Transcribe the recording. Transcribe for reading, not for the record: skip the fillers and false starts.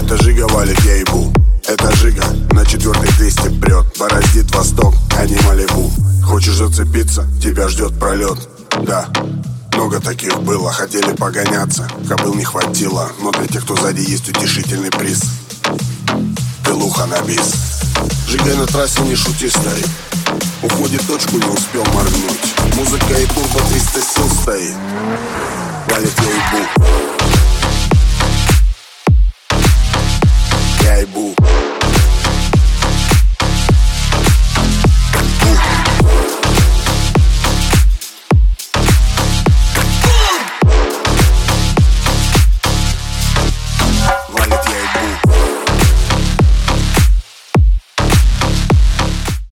Это Жига валит, я ебу. Это Жига на 4-й 200 прет. Бороздит восток, а не Малибу. Хочешь зацепиться, тебя ждет пролет. Да, много таких было, хотели погоняться, кобыл не хватило. Но для тех, кто сзади, есть утешительный приз. Пилуха на бис. Жигай на трассе, не шути, стоит. Уходит точку, не успел моргнуть. Музыка и турбо 300 сил стоит. Валит, я ебу.